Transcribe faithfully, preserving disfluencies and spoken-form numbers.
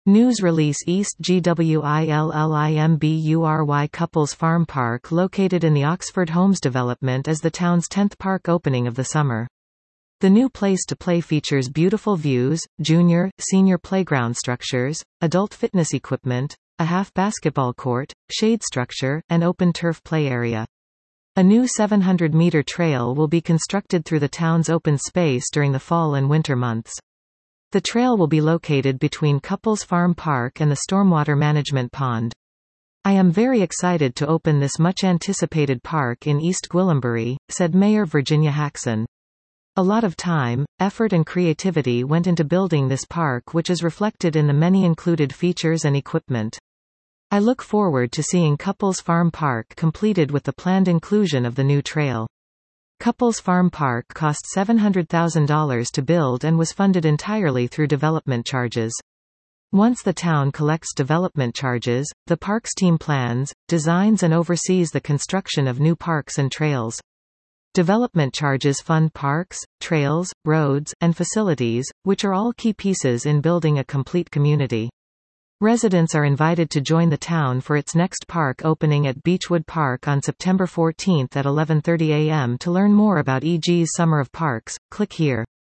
News release East Gwillimbury Couples Farm Park located in the Oxford Homes development is the town's tenth park opening of the summer. The new place to play features beautiful views, junior, senior playground structures, adult fitness equipment, a half basketball court, shade structure, and open turf play area. A new seven hundred meter trail will be constructed through the town's open space during the fall and winter months. The trail will be located between Couples Farm Park and the Stormwater Management Pond. I am very excited to open this much-anticipated park in East Gwillimbury, said Mayor Virginia Haxon. A lot of time, effort and creativity went into building this park, which is reflected in the many included features and equipment. I look forward to seeing Couples Farm Park completed with the planned inclusion of the new trail. Couples Farm Park cost seven hundred thousand dollars to build and was funded entirely through development charges. Once the town collects development charges, the parks team plans, designs and oversees the construction of new parks and trails. Development charges fund parks, trails, roads, and facilities, which are all key pieces in building a complete community. Residents are invited to join the town for its next park opening at Beechwood Park on September fourteenth at eleven thirty a m To learn more about E G's Summer of Parks, click here.